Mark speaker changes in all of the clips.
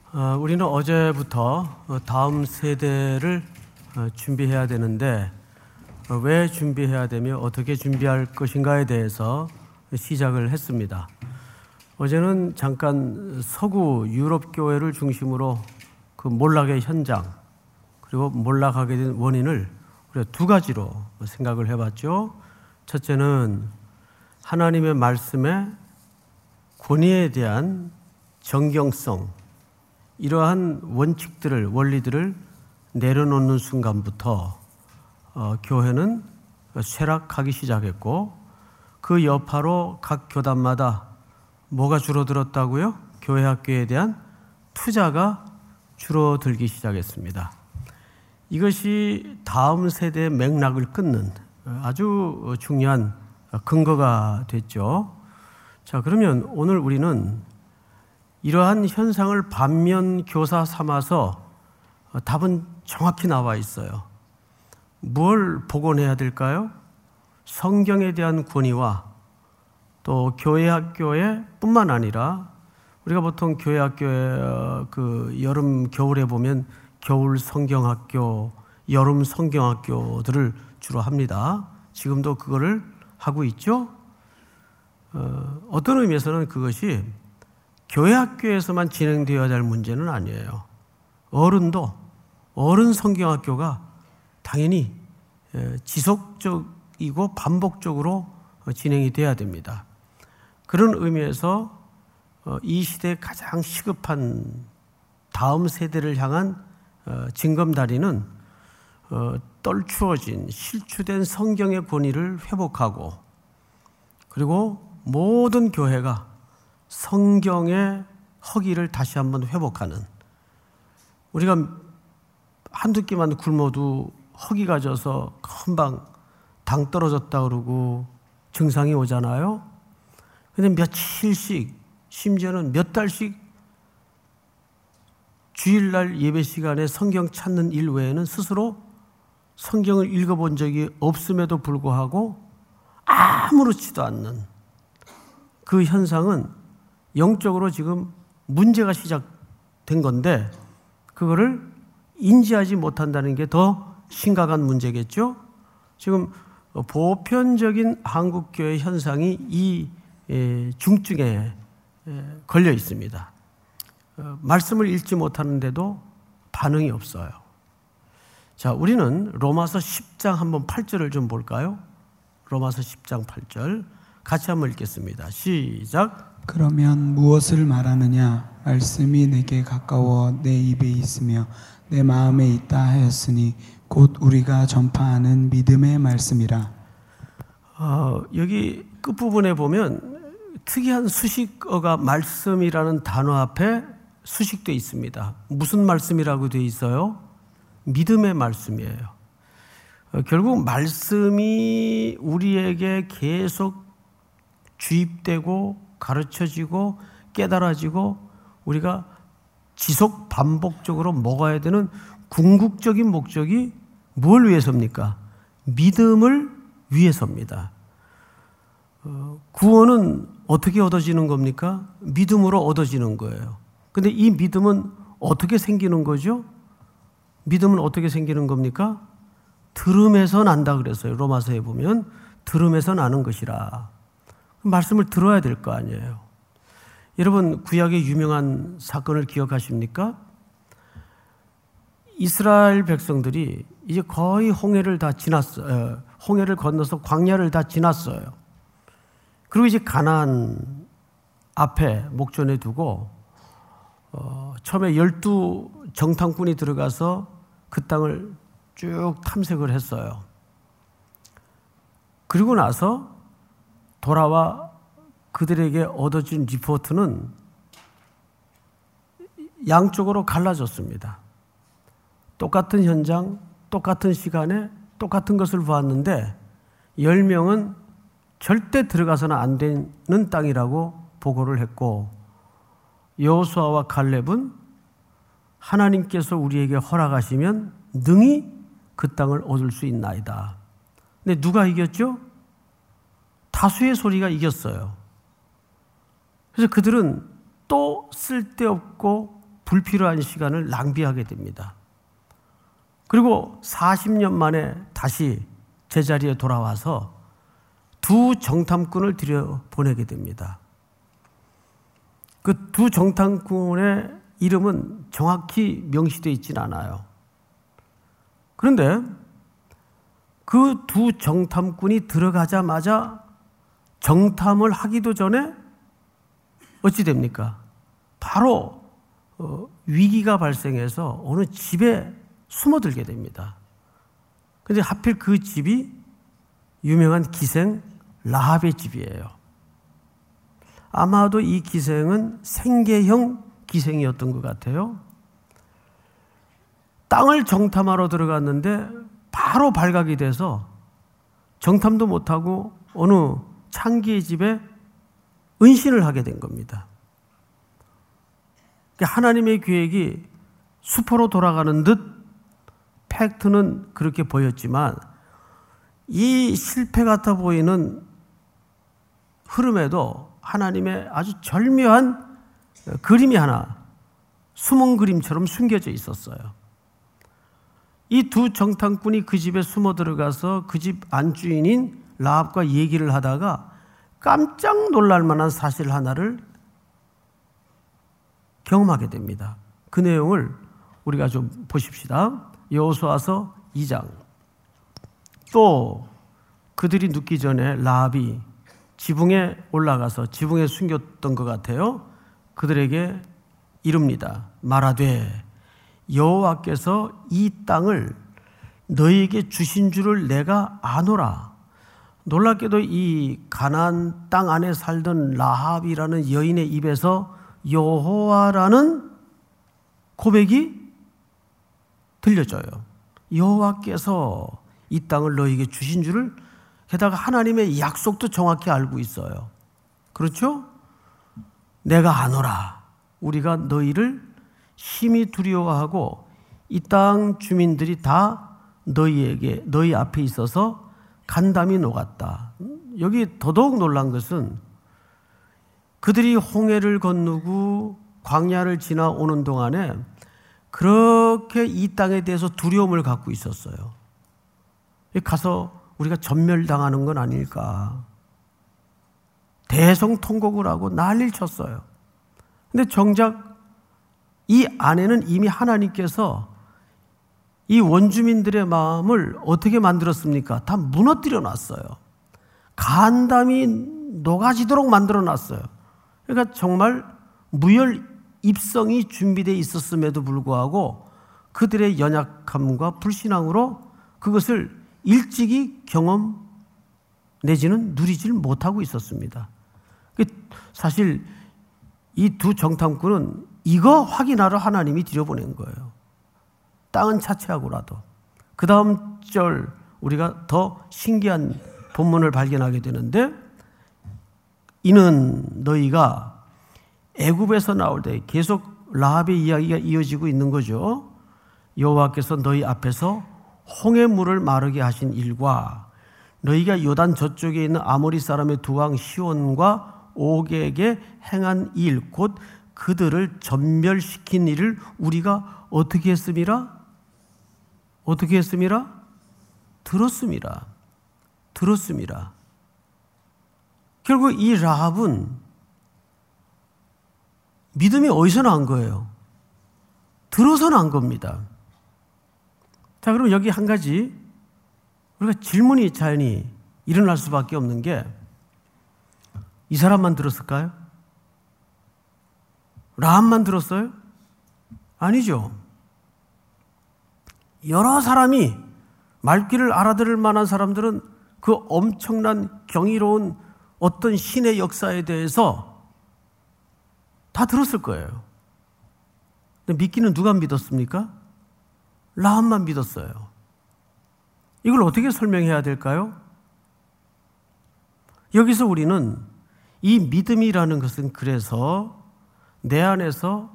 Speaker 1: 우리는 어제부터 다음 세대를 준비해야 되는데 왜 준비해야 되며 어떻게 준비할 것인가에 대해서 시작을 했습니다. 어제는 잠깐 서구 유럽 교회를 중심으로 그 몰락의 현장 그리고 몰락하게 된 원인을 우리가 두 가지로 생각을 해봤죠. 첫째는 하나님의 말씀의 권위에 대한 정경성, 이러한 원칙들을, 원리들을 내려놓는 순간부터 교회는 쇠락하기 시작했고, 그 여파로 각 교단마다 뭐가 줄어들었다고요? 교회 학교에 대한 투자가 줄어들기 시작했습니다. 이것이 다음 세대의 맥락을 끊는 아주 중요한 근거가 됐죠. 자, 그러면 오늘 우리는 이러한 현상을 반면 교사 삼아서 답은 정확히 나와 있어요. 뭘 복원해야 될까요? 성경에 대한 권위와 또 교회 학교에 뿐만 아니라 우리가 보통 교회 학교에 그 여름 겨울에 보면 겨울 성경학교, 여름 성경학교들을 주로 합니다. 지금도 그거를 하고 있죠. 어떤 의미에서는 그것이 교회 학교에서만 진행되어야 할 문제는 아니에요. 어른 성경학교가 당연히 지속적이고 반복적으로 진행이 돼야 됩니다. 그런 의미에서 이 시대에 가장 시급한 다음 세대를 향한 징검다리는 떨추어진 실추된 성경의 권위를 회복하고, 그리고 모든 교회가 성경의 허기를 다시 한번 회복하는, 우리가 한두 끼만 굶어도 허기가 져서 금방 당 떨어졌다 그러고 증상이 오잖아요. 근데 며칠씩, 심지어는 몇 달씩 주일날 예배 시간에 성경 찾는 일 외에는 스스로 성경을 읽어본 적이 없음에도 불구하고 아무렇지도 않는 그 현상은 영적으로 지금 문제가 시작된 건데, 그거를 인지하지 못한다는 게 더 심각한 문제겠죠. 지금 보편적인 한국교회 현상이 이 중증에 걸려 있습니다. 말씀을 읽지 못하는데도 반응이 없어요. 자, 우리는 로마서 10장 한번 8절을 좀 볼까요? 로마서 10장 8절 같이 한번 읽겠습니다. 시작.
Speaker 2: 그러면 무엇을 말하느냐? 말씀이 내게 가까워 내 입에 있으며 내 마음에 있다 하였으니 곧 우리가 전파하는 믿음의 말씀이라.
Speaker 1: 여기 끝부분에 보면 특이한 수식어가 말씀이라는 단어 앞에 수식되어 있습니다. 무슨 말씀이라고 되어 있어요? 믿음의 말씀이에요. 결국 말씀이 우리에게 계속 주입되고 가르쳐지고 깨달아지고 우리가 지속 반복적으로 먹어야 되는 궁극적인 목적이 뭘 위해서입니까? 믿음을 위해서입니다. 구원은 어떻게 얻어지는 겁니까? 믿음으로 얻어지는 거예요. 근데 이 믿음은 어떻게 생기는 거죠? 믿음은 어떻게 생기는 겁니까? 들음에서 난다 그랬어요. 로마서에 보면 들음에서 나는 것이라. 말씀을 들어야 될 거 아니에요. 여러분, 구약의 유명한 사건을 기억하십니까? 이스라엘 백성들이 이제 거의 홍해를 다 지났어요. 홍해를 건너서 광야를 다 지났어요. 그리고 이제 가나안 앞에 목전에 두고 처음에 12 정탐꾼이 들어가서 그 땅을 쭉 탐색을 했어요. 그리고 나서 돌아와 그들에게 얻어진 리포트는 양쪽으로 갈라졌습니다. 똑같은 현장, 똑같은 시간에 똑같은 것을 보았는데 10명은 절대 들어가서는 안 되는 땅이라고 보고를 했고, 여호수아와 갈렙은 하나님께서 우리에게 허락하시면 능히 그 땅을 얻을 수 있나이다. 근데 누가 이겼죠? 다수의 소리가 이겼어요. 그래서 그들은 또 쓸데없고 불필요한 시간을 낭비하게 됩니다. 그리고 40년 만에 다시 제자리에 돌아와서 두 정탐꾼을 들여보내게 됩니다. 그 두 정탐꾼의 이름은 정확히 명시되어 있지는 않아요. 그런데 그 두 정탐꾼이 들어가자마자 정탐을 하기도 전에 어찌 됩니까? 바로 위기가 발생해서 어느 집에 숨어들게 됩니다. 그런데 하필 그 집이 유명한 기생 라합의 집이에요. 아마도 이 기생은 생계형 기생이었던 것 같아요. 땅을 정탐하러 들어갔는데 바로 발각이 돼서 정탐도 못하고 어느 창기의 집에 은신을 하게 된 겁니다. 하나님의 계획이 수포로 돌아가는 듯 팩트는 그렇게 보였지만 이 실패 같아 보이는 흐름에도 하나님의 아주 절묘한 그림이 하나 숨은 그림처럼 숨겨져 있었어요. 이 두 정탐꾼이 그 집에 숨어 들어가서 그 집 안주인인 라합과 얘기를 하다가 깜짝 놀랄 만한 사실 하나를 경험하게 됩니다. 그 내용을 우리가 좀 보십시다. 여호수아서 2장. 또 그들이 눕기 전에 라합이 지붕에 올라가서 지붕에 숨겼던 것 같아요. 그들에게 이릅니다. 말하되 여호와께서 이 땅을 너희에게 주신 줄을 내가 아노라. 놀랍게도 이 가나안 땅 안에 살던 라합이라는 여인의 입에서 여호와라는 고백이 들려져요. 여호와께서 이 땅을 너희에게 주신 줄을, 게다가 하나님의 약속도 정확히 알고 있어요. 그렇죠? 내가 아노라. 우리가 너희를 심히 두려워하고 이 땅 주민들이 다 너희 앞에 있어서 간담이 녹았다. 여기 더더욱 놀란 것은 그들이 홍해를 건너고 광야를 지나오는 동안에 그렇게 이 땅에 대해서 두려움을 갖고 있었어요. 가서 우리가 전멸당하는 건 아닐까. 대성통곡을 하고 난리를 쳤어요. 근데 정작 이 안에는 이미 하나님께서 이 원주민들의 마음을 어떻게 만들었습니까? 다 무너뜨려 놨어요. 간담이 녹아지도록 만들어 놨어요. 그러니까 정말 무혈 입성이 준비되어 있었음에도 불구하고 그들의 연약함과 불신앙으로 그것을 일찍이 경험 내지는 누리질 못하고 있었습니다. 사실 이 두 정탐꾼은 이거 확인하러 하나님이 들여보낸 거예요. 땅은 차치하고라도. 그 다음 절 우리가 더 신기한 본문을 발견하게 되는데, 이는 너희가 애굽에서 나올 때, 계속 라합의 이야기가 이어지고 있는 거죠. 여호와께서 너희 앞에서 홍해물을 마르게 하신 일과 너희가 요단 저쪽에 있는 아모리 사람의 두 왕 시온과 옥에게 행한 일, 곧 그들을 전멸시킨 일을 우리가 어떻게 했음이라? 어떻게 했음이라? 들었음이라. 들었음이라. 결국 이 라합은 믿음이 어디서 난 거예요? 들어서 난 겁니다. 자, 그럼 여기 한 가지 우리가 질문이 자연히 일어날 수밖에 없는 게, 이 사람만 들었을까요? 라합만 들었어요? 아니죠. 여러 사람이, 말귀를 알아들을 만한 사람들은 그 엄청난 경이로운 어떤 신의 역사에 대해서 다 들었을 거예요. 근데 믿기는 누가 믿었습니까? 라합만 믿었어요. 이걸 어떻게 설명해야 될까요? 여기서 우리는 이 믿음이라는 것은 그래서 내 안에서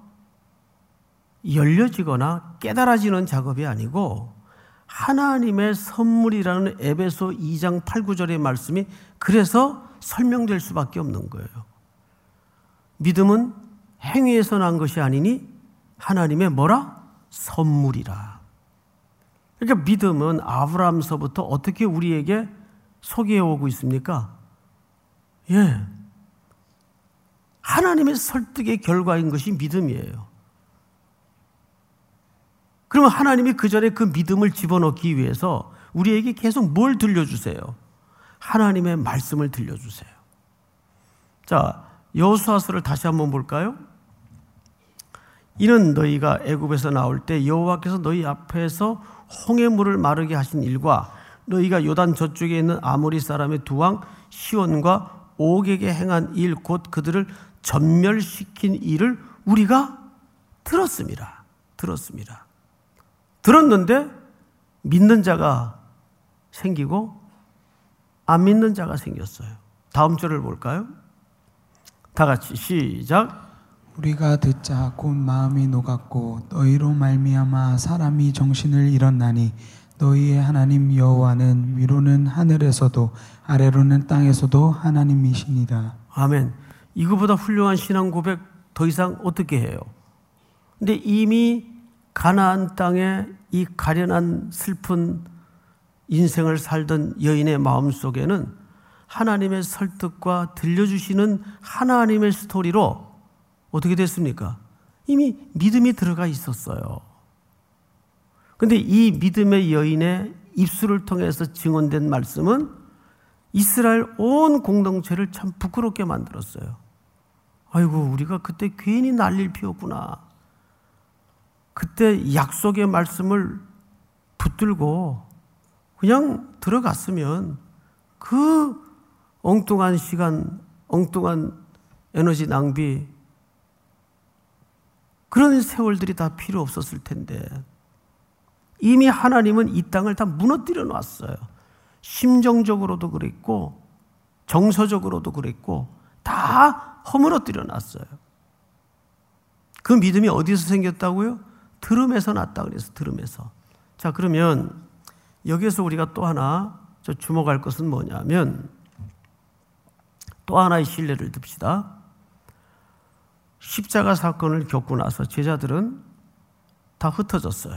Speaker 1: 열려지거나 깨달아지는 작업이 아니고 하나님의 선물이라는 에베소 2장 8, 9절의 말씀이 그래서 설명될 수밖에 없는 거예요. 믿음은 행위에서 난 것이 아니니 하나님의 뭐라? 선물이라. 그러니까 믿음은 아브라함서부터 어떻게 우리에게 소개해 오고 있습니까? 예. 하나님의 설득의 결과인 것이 믿음이에요. 그러면 하나님이 그 전에 그 믿음을 집어넣기 위해서 우리에게 계속 뭘 들려주세요? 하나님의 말씀을 들려주세요. 자, 여호수아서를 다시 한번 볼까요? 이는 너희가 애굽에서 나올 때 여호와께서 너희 앞에서 홍해 물을 마르게 하신 일과 너희가 요단 저쪽에 있는 아모리 사람의 두 왕 시온과 옥에게 행한 일 곧 그들을 전멸시킨 일을 우리가 들었습니다. 들었는데 믿는 자가 생기고 안 믿는 자가 생겼어요. 다음 절을 볼까요? 다 같이 시작.
Speaker 2: 우리가 듣자 곧 마음이 녹았고 너희로 말미암아 사람이 정신을 잃었나니 너희의 하나님 여호와는 위로는 하늘에서도 아래로는 땅에서도 하나님이시니라.
Speaker 1: 아멘. 이거보다 훌륭한 신앙 고백 더 이상 어떻게 해요? 근데 이미 가나안 땅에 이 가련한 슬픈 인생을 살던 여인의 마음속에는 하나님의 설득과 들려주시는 하나님의 스토리로 어떻게 됐습니까? 이미 믿음이 들어가 있었어요. 그런데 이 믿음의 여인의 입술을 통해서 증언된 말씀은 이스라엘 온 공동체를 참 부끄럽게 만들었어요. 아이고, 우리가 그때 괜히 난리를 피웠구나. 그때 약속의 말씀을 붙들고 그냥 들어갔으면 그 엉뚱한 시간, 엉뚱한 에너지 낭비, 그런 세월들이 다 필요 없었을 텐데 이미 하나님은 이 땅을 다 무너뜨려 놨어요. 심정적으로도 그랬고 정서적으로도 그랬고 다 허물어뜨려 놨어요. 그 믿음이 어디서 생겼다고요? 들음에서 났다 그래서 들음에서. 자, 그러면 여기에서 우리가 또 하나 주목할 것은 뭐냐면 또 하나의 신뢰를 듭시다. 십자가 사건을 겪고 나서 제자들은 다 흩어졌어요.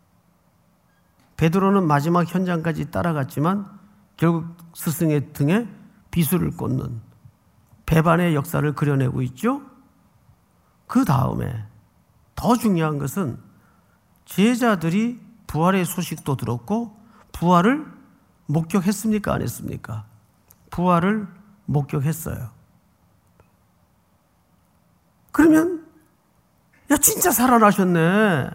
Speaker 1: 베드로는 마지막 현장까지 따라갔지만 결국 스승의 등에 비수를 꽂는 배반의 역사를 그려내고 있죠. 그 다음에 더 중요한 것은 제자들이 부활의 소식도 들었고 부활을 목격했습니까? 안 했습니까? 부활을 목격했어요. 그러면 야 진짜 살아나셨네.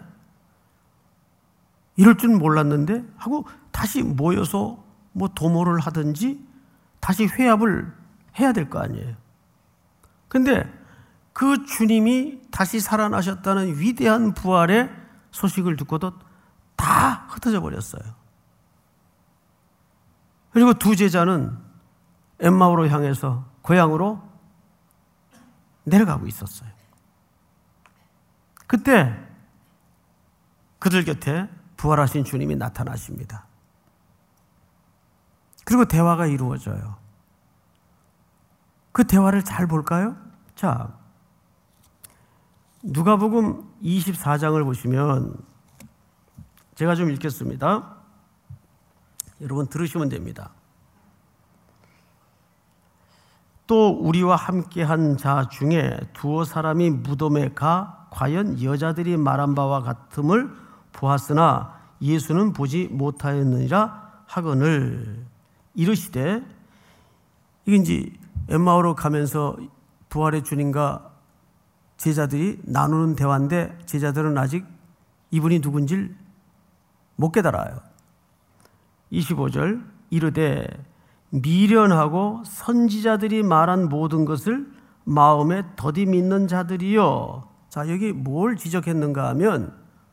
Speaker 1: 이럴 줄 몰랐는데 하고 다시 모여서 뭐 도모를 하든지 다시 회합을 해야 될 거 아니에요. 근데 그 주님이 다시 살아나셨다는 위대한 부활의 소식을 듣고도 다 흩어져 버렸어요. 그리고 두 제자는 엠마오로 향해서 고향으로 내려가고 있었어요. 그때 그들 곁에 부활하신 주님이 나타나십니다. 그리고 대화가 이루어져요. 그 대화를 잘 볼까요? 자, 누가복음 24장을 보시면 제가 좀 읽겠습니다. 여러분 들으시면 됩니다. 또 우리와 함께한 자 중에 두어 사람이 무덤에 가 과연 여자들이 말한 바와 같음을 보았으나 예수는 보지 못하였느니라 하거늘 이르시되, 이게 이제 엠마오로 가면서 부활의 주님과 제자들이 나누는 대화인데 제자들은 아직 이분이 누군지를 못 깨달아요. 25절 이르되 미련하고 선지자들이 말한 모든 것을 마음에 더디 믿는 자들이요. 자, 여기 뭘 지적했는가 하면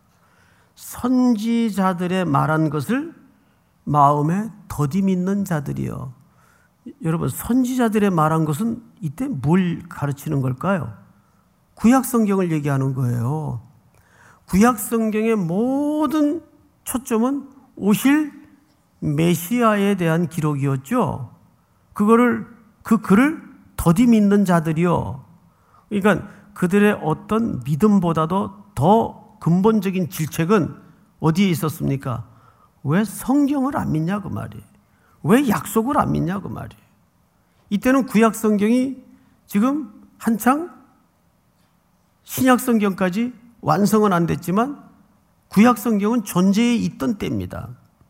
Speaker 1: 선지자들의 말한 것을 마음에 더디 믿는 자들이요. 여러분, 선지자들의 말한 것은 이때 뭘 가르치는 걸까요? 구약 성경을 얘기하는 거예요. 구약 성경의 모든 초점은 오실 메시아에 대한 기록이었죠. 그 글을 더디 믿는 자들이요. 그러니까 그들의 어떤 믿음보다도 더 근본적인 질책은 어디에 있었습니까? 왜 성경을 안 믿냐 그 말이에요. 왜 약속을 안 믿냐 그 말이에요. 이때는 구약 성경이 지금 한창 신약 성경까지 완성은 안 됐지만 구약 성경은 존재해 있던 때입니다.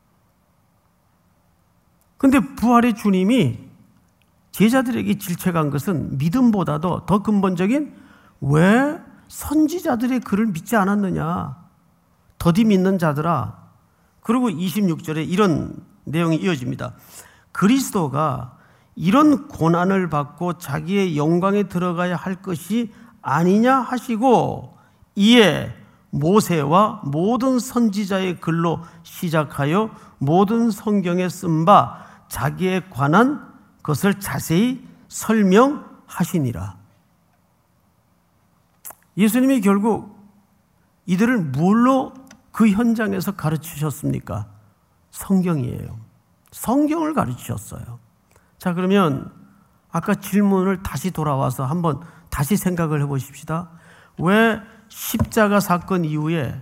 Speaker 1: 그런데 부활의 주님이 제자들에게 질책한 것은 믿음보다도 더 근본적인 왜 선지자들의 글을 믿지 않았느냐. 더디 믿는 자들아. 그리고 26절에 이런 내용이 이어집니다. 그리스도가 이런 고난을 받고 자기의 영광에 들어가야 할 것이 아니냐 하시고 이에 모세와 모든 선지자의 글로 시작하여 모든 성경에 쓴 바 자기에 관한 것을 자세히 설명하시니라. 예수님이 결국 이들을 뭘로 그 현장에서 가르치셨습니까? 성경이에요. 성경을 가르치셨어요. 자, 그러면 아까 질문을 다시 돌아와서 한번 다시 생각을 해보십시다. 왜 십자가 사건 이후에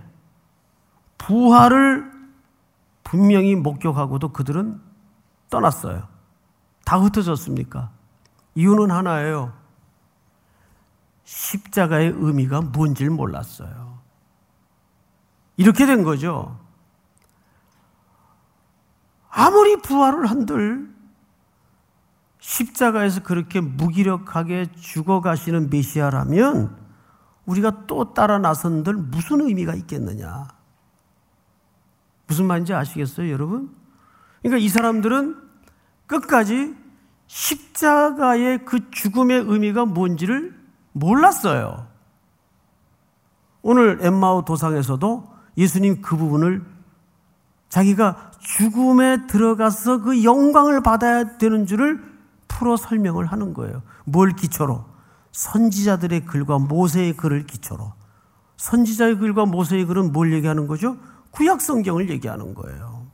Speaker 1: 부활을 분명히 목격하고도 그들은 떠났어요? 다 흩어졌습니까? 이유는 하나예요. 십자가의 의미가 뭔지를 몰랐어요. 이렇게 된 거죠. 아무리 부활을 한들 십자가에서 그렇게 무기력하게 죽어가시는 메시아라면 우리가 또 따라 나선들 무슨 의미가 있겠느냐. 무슨 말인지 아시겠어요, 여러분? 그러니까 이 사람들은 끝까지 십자가의 그 죽음의 의미가 뭔지를 몰랐어요. 오늘 엠마오 도상에서도 예수님 그 부분을 자기가 죽음에 들어가서 그 영광을 받아야 되는 줄을 풀어 설명을 하는 거예요. 뭘 기초로? 선지자들의 글과 모세의 글을 기초로. 선지자의 글과 모세의 글은 뭘 얘기하는 거죠? 구약 성경을 얘기하는 거예요.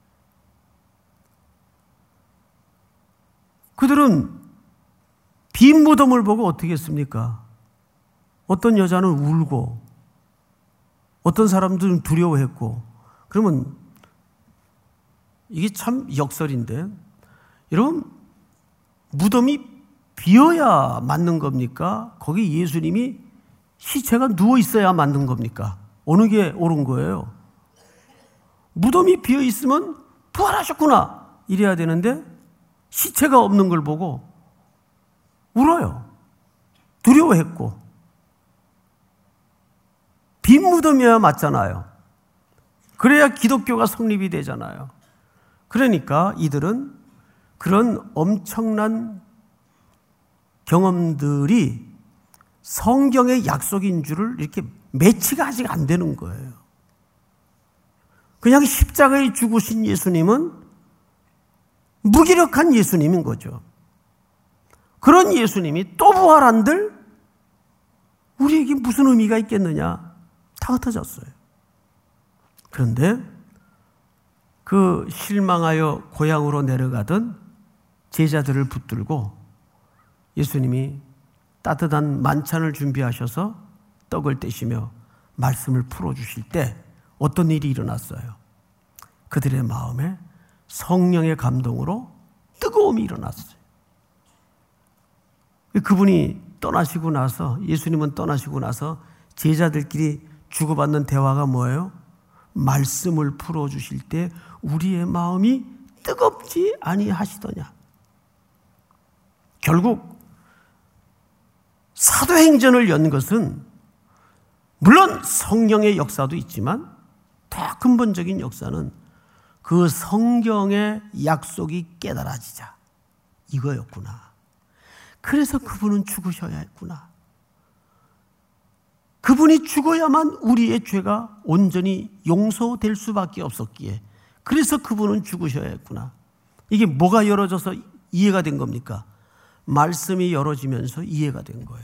Speaker 1: 그들은 빈 무덤을 보고 어떻게 했습니까? 어떤 여자는 울고 어떤 사람들은 두려워했고. 그러면 이게 참 역설인데, 여러분, 무덤이 비어야 맞는 겁니까? 거기 예수님이 시체가 누워 있어야 맞는 겁니까? 어느 게 옳은 거예요? 무덤이 비어 있으면 부활하셨구나 이래야 되는데 시체가 없는 걸 보고 울어요. 두려워했고. 빈 무덤이어야 맞잖아요. 그래야 기독교가 성립이 되잖아요. 그러니까 이들은 그런 엄청난 경험들이 성경의 약속인 줄을 이렇게 매치가 아직 안 되는 거예요. 그냥 십자가에 죽으신 예수님은 무기력한 예수님인 거죠. 그런 예수님이 또 부활한들 우리에게 무슨 의미가 있겠느냐. 다 흩어졌어요. 그런데 그 실망하여 고향으로 내려가던 제자들을 붙들고 예수님이 따뜻한 만찬을 준비하셔서 떡을 떼시며 말씀을 풀어주실 때 어떤 일이 일어났어요? 그들의 마음에 성령의 감동으로 뜨거움이 일어났어요. 그분이 떠나시고 나서, 예수님은 떠나시고 나서 제자들끼리 주고받는 대화가 뭐예요? 말씀을 풀어주실 때 우리의 마음이 뜨겁지 아니하시더냐. 결국 사도행전을 연 것은 물론 성령의 역사도 있지만 더 근본적인 역사는 그 성경의 약속이 깨달아지자 이거였구나. 그래서 그분은 죽으셔야 했구나. 그분이 죽어야만 우리의 죄가 온전히 용서될 수밖에 없었기에 그래서 그분은 죽으셔야 했구나. 이게 뭐가 열어져서 이해가 된 겁니까? 말씀이 열어지면서 이해가 된 거예요.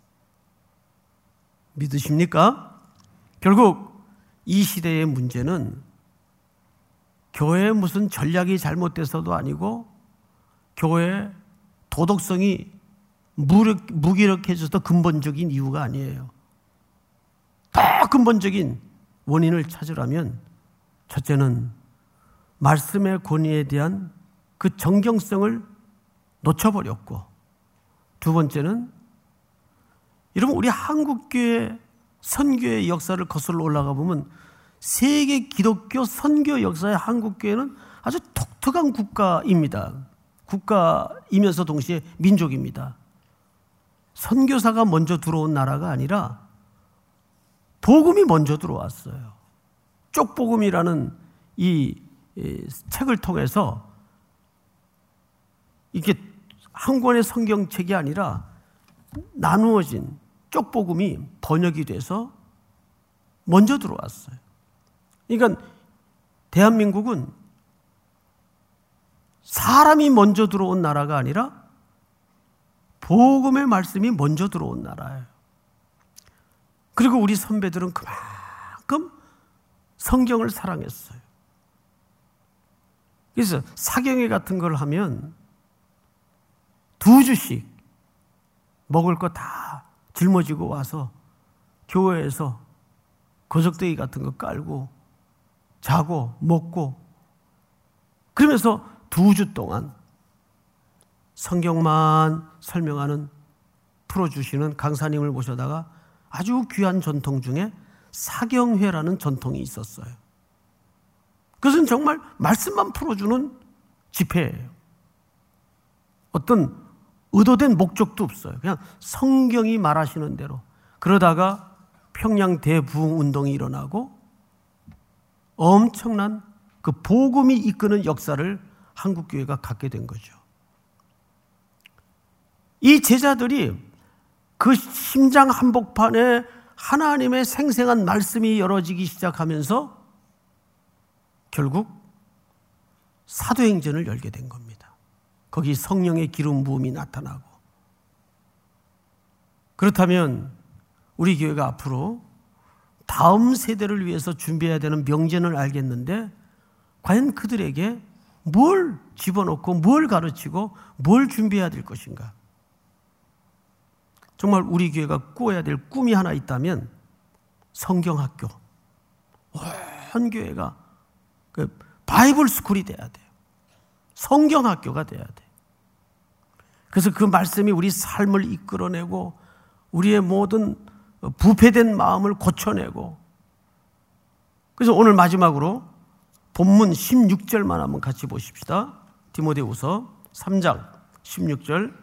Speaker 1: 믿으십니까? 결국 이 시대의 문제는 교회의 무슨 전략이 잘못돼서도 아니고 교회의 도덕성이 무기력해져서 근본적인 이유가 아니에요. 더 근본적인 원인을 찾으라면 첫째는 말씀의 권위에 대한 그 정경성을 놓쳐버렸고, 두 번째는 여러분 우리 한국교회 선교의 역사를 거슬러 올라가 보면 세계 기독교 선교 역사의 한국교회는 아주 독특한 국가입니다. 국가이면서 동시에 민족입니다. 선교사가 먼저 들어온 나라가 아니라 복음이 먼저 들어왔어요. 쪽복음이라는 이 책을 통해서 이게 한 권의 성경책이 아니라 나누어진 쪽복음이 번역이 돼서 먼저 들어왔어요. 그러니까 대한민국은 사람이 먼저 들어온 나라가 아니라 복음의 말씀이 먼저 들어온 나라예요. 그리고 우리 선배들은 그만큼 성경을 사랑했어요. 그래서 사경회 같은 걸 하면 2주씩 먹을 거 다 짊어지고 와서 교회에서 거적대기 같은 거 깔고 자고 먹고, 그러면서 2주 동안 성경만 설명하는 풀어주시는 강사님을 모셔다가 아주 귀한 전통 중에 사경회라는 전통이 있었어요. 그것은 정말 말씀만 풀어주는 집회예요. 어떤 의도된 목적도 없어요. 그냥 성경이 말하시는 대로. 그러다가 평양 대부흥 운동이 일어나고 엄청난 그 복음이 이끄는 역사를 한국교회가 갖게 된 거죠. 이 제자들이 그 심장 한복판에 하나님의 생생한 말씀이 열어지기 시작하면서 결국 사도행전을 열게 된 겁니다. 거기 성령의 기름 부음이 나타나고. 그렇다면 우리 교회가 앞으로 다음 세대를 위해서 준비해야 되는 명제는 알겠는데 과연 그들에게 뭘 집어넣고 뭘 가르치고 뭘 준비해야 될 것인가? 정말 우리 교회가 꾸어야 될 꿈이 하나 있다면 성경학교, 온 교회가 그 바이블 스쿨이 돼야 돼요. 성경학교가 돼야 돼요. 그래서 그 말씀이 우리 삶을 이끌어내고 우리의 모든 부패된 마음을 고쳐내고, 그래서 오늘 마지막으로 본문 16절만 한번 같이 보십시다. 디모데후서 3장 16절.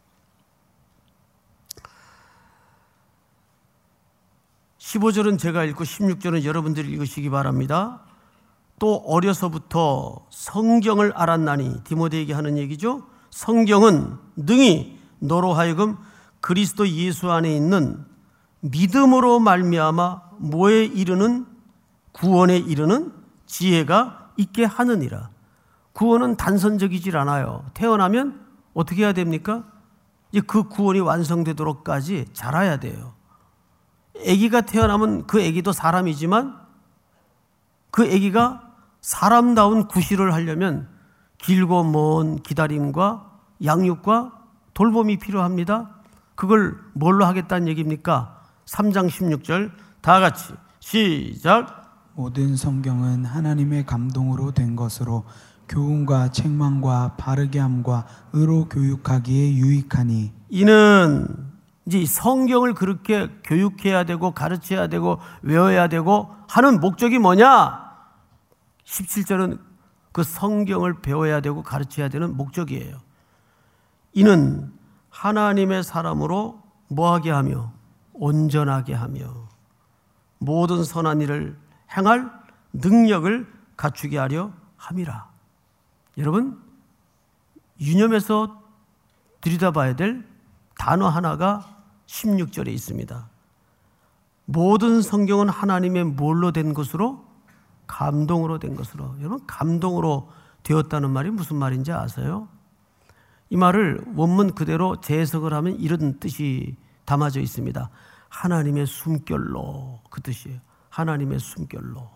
Speaker 1: (15절은) 제가 읽고 16절은 여러분들이 읽으시기 바랍니다. 또 어려서부터 성경을 알았나니, 디모데에게 하는 얘기죠. 성경은 능히 너로 하여금 그리스도 예수 안에 있는 믿음으로 말미암아 뭐에 이르는 구원에 이르는 지혜가 있게 하느니라. 구원은 단선적이질 않아요. 태어나면 어떻게 해야 됩니까? 이제 그 구원이 완성되도록까지 자라야 돼요. 아기가 태어나면 그 아기도 사람이지만 그 아기가 사람다운 구실을 하려면 길고 먼 기다림과 양육과 돌봄이 필요합니다. 그걸 뭘로 하겠다는 얘기입니까? 3장 16절 다 같이 시작.
Speaker 2: 모든 성경은 하나님의 감동으로 된 것으로 교훈과 책망과 바르게 함과 의로 교육하기에 유익하니. 이는
Speaker 1: 이제 성경을 그렇게 교육해야 되고 가르쳐야 되고 외워야 되고 하는 목적이 뭐냐? 17절은 그 성경을 배워야 되고 가르쳐야 되는 목적이에요. 이는 하나님의 사람으로 뭐하게 하며 온전하게 하며 모든 선한 일을 행할 능력을 갖추게 하려 함이라. 여러분, 유념해서 들여다봐야 될 단어 하나가 16절에 있습니다. 모든 성경은 하나님의 뭘로 된 것으로? 감동으로 된 것으로. 여러분, 감동으로 되었다는 말이 무슨 말인지 아세요? 이 말을 원문 그대로 재해석을 하면 이런 뜻이 담아져 있습니다. 하나님의 숨결로, 그 뜻이에요. 하나님의 숨결로.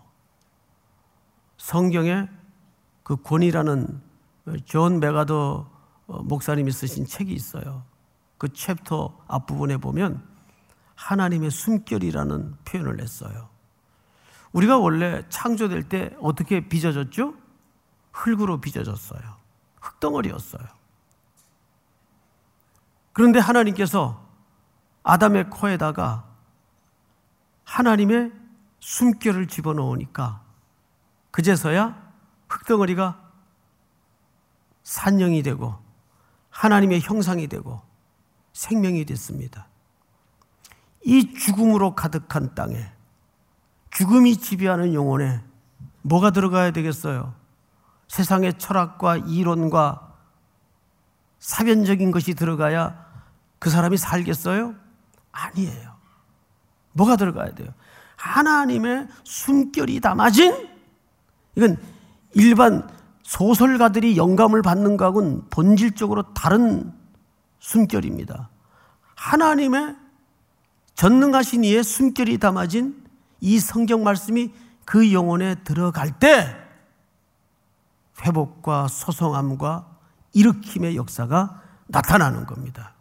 Speaker 1: 성경에 그 권이라는 존 메가더 목사님이 쓰신 책이 있어요. 그 챕터 앞부분에 보면 하나님의 숨결이라는 표현을 했어요. 우리가 원래 창조될 때 어떻게 빚어졌죠? 흙으로 빚어졌어요. 흙덩어리였어요. 그런데 하나님께서 아담의 코에다가 하나님의 숨결을 집어넣으니까 그제서야 흙덩어리가 산영이 되고 하나님의 형상이 되고 생명이 됐습니다. 이 죽음으로 가득한 땅에, 죽음이 지배하는 영혼에 뭐가 들어가야 되겠어요? 세상의 철학과 이론과 사변적인 것이 들어가야 그 사람이 살겠어요? 아니에요. 뭐가 들어가야 돼요? 하나님의 숨결이 담아진, 이건 일반 소설가들이 영감을 받는 것하고는 본질적으로 다른 숨결입니다. 하나님의 전능하신 이의 숨결이 담아진 이 성경 말씀이 그 영혼에 들어갈 때 회복과 소성함과 일으킴의 역사가 나타나는 겁니다.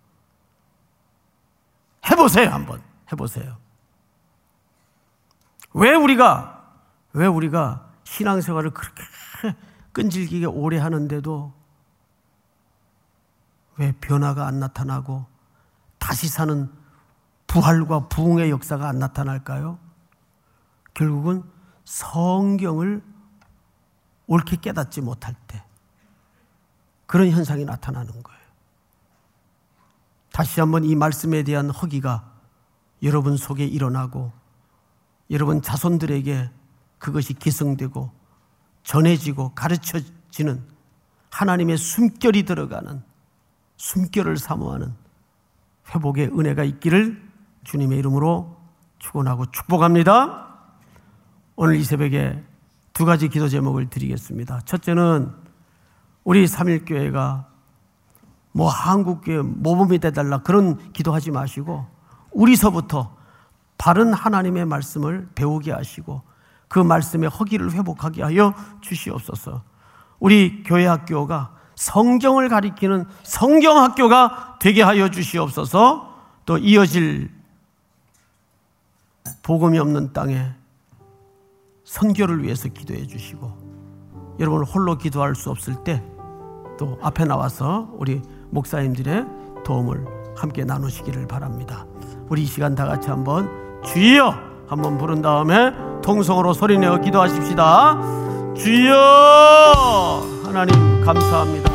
Speaker 1: 해보세요. 한번 해보세요. 왜 우리가 신앙생활을 그렇게 끈질기게 오래 하는데도 왜 변화가 안 나타나고 다시 사는 부활과 부흥의 역사가 안 나타날까요? 결국은 성경을 옳게 깨닫지 못할 때 그런 현상이 나타나는 거예요. 다시 한번 이 말씀에 대한 허기가 여러분 속에 일어나고 여러분 자손들에게 그것이 기성되고 전해지고 가르쳐지는 하나님의 숨결이 들어가는, 숨결을 사모하는 회복의 은혜가 있기를 주님의 이름으로 축원하고 축복합니다. 오늘 이 새벽에 두 가지 기도 제목을 드리겠습니다. 첫째는 우리 삼일교회가 한국교회 모범이 되달라 그런 기도하지 마시고 우리서부터 바른 하나님의 말씀을 배우게 하시고 그 말씀의 허기를 회복하게 하여 주시옵소서. 우리 교회 학교가 성경을 가리키는 성경학교가 되게 하여 주시옵소서. 또 이어질 복음이 없는 땅에 선교를 위해서 기도해 주시고, 여러분 홀로 기도할 수 없을 때 또 앞에 나와서 우리 목사님들의 도움을 함께 나누시기를 바랍니다. 우리 이 시간 다 같이 한번 주여 한번 부른 다음에 통성으로 소리내어 기도하십시다. 주여! 하나님 감사합니다.